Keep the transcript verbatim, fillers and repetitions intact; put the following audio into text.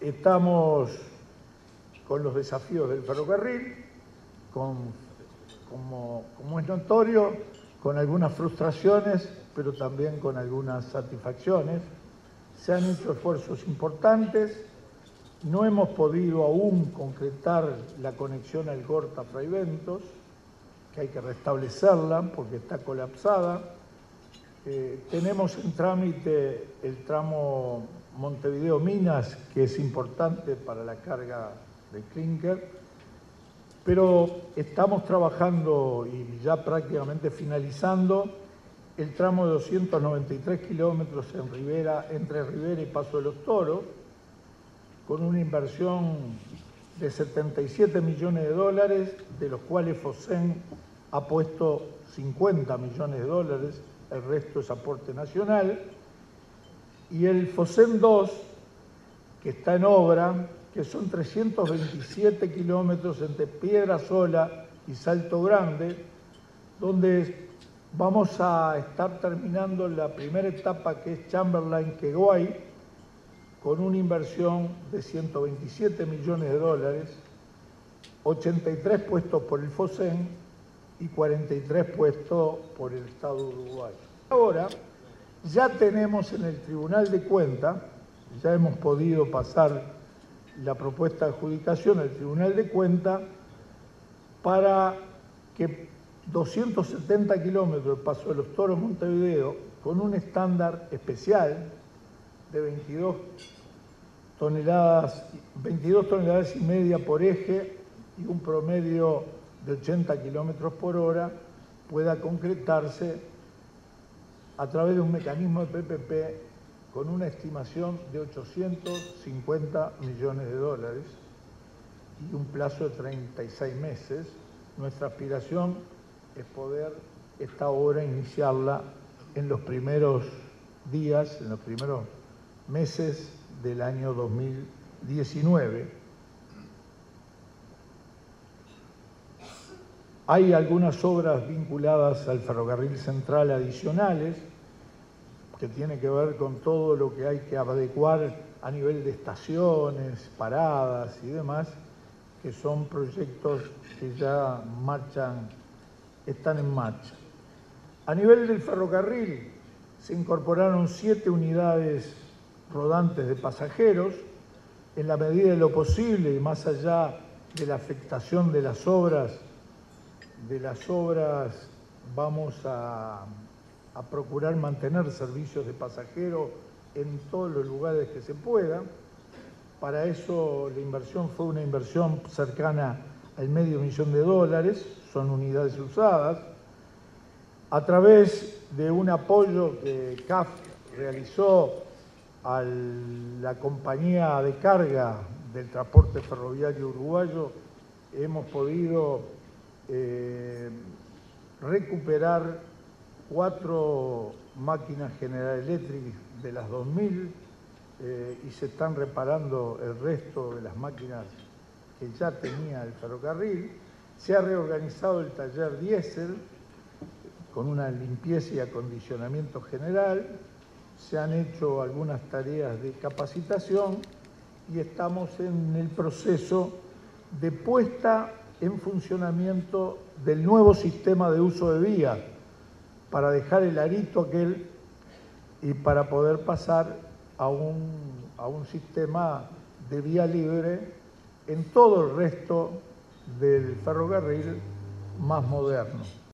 Estamos con los desafíos del ferrocarril, con, como, como es notorio, con algunas frustraciones, pero también con algunas satisfacciones. Se han hecho esfuerzos importantes, no hemos podido aún concretar la conexión Algorta-Fraiventos, que hay que restablecerla porque está colapsada. Eh, tenemos en trámite el tramo Montevideo-Minas, que es importante para la carga de clinker, pero estamos trabajando y ya prácticamente finalizando el tramo de doscientos noventa y tres kilómetros en Rivera, entre Rivera y Paso de los Toros, con una inversión de setenta y siete millones de dólares, de los cuales Fosén ha puesto cincuenta millones de dólares, el resto es aporte nacional, y el Fosén dos, que está en obra, que son trescientos veintisiete kilómetros entre Piedrasola y Salto Grande, donde vamos a estar terminando la primera etapa, que es Chamberlain-Queguay, con una inversión de ciento veintisiete millones de dólares, ochenta y tres puestos por el Fosén y cuarenta y tres puestos por el Estado uruguayo. Ahora ya tenemos en el Tribunal de Cuentas, ya hemos podido pasar la propuesta de adjudicación al Tribunal de Cuentas para que doscientos setenta kilómetros del Paso de los Toros Montevideo, con un estándar especial de veintidós toneladas, veintidós toneladas y media por eje y un promedio de ochenta kilómetros por hora, pueda concretarse a través de un mecanismo de P P P con una estimación de ochocientos cincuenta millones de dólares y un plazo de treinta y seis meses. Nuestra aspiración es poder esta obra iniciarla en los primeros días, en los primeros meses del año dos mil diecinueve. Hay algunas obras vinculadas al ferrocarril central adicionales, que tiene que ver con todo lo que hay que adecuar a nivel de estaciones, paradas y demás, que son proyectos que ya marchan, están en marcha. A nivel del ferrocarril se incorporaron siete unidades rodantes de pasajeros, en la medida de lo posible y más allá de la afectación de las obras, de las obras vamos a, a procurar mantener servicios de pasajeros en todos los lugares que se pueda. Para eso la inversión fue una inversión cercana al medio millón de dólares, son unidades usadas. A través de un apoyo que C A F realizó a la compañía de carga del transporte ferroviario uruguayo, hemos podido eh, recuperar cuatro máquinas General Electric de las dos mil eh, y se están reparando el resto de las máquinas que ya tenía el ferrocarril. Se ha reorganizado el taller diésel con una limpieza y acondicionamiento general, se han hecho algunas tareas de capacitación y estamos en el proceso de puesta en funcionamiento del nuevo sistema de uso de vía para dejar el arito aquel y para poder pasar a un, a un sistema de vía libre en todo el resto del ferrocarril más moderno.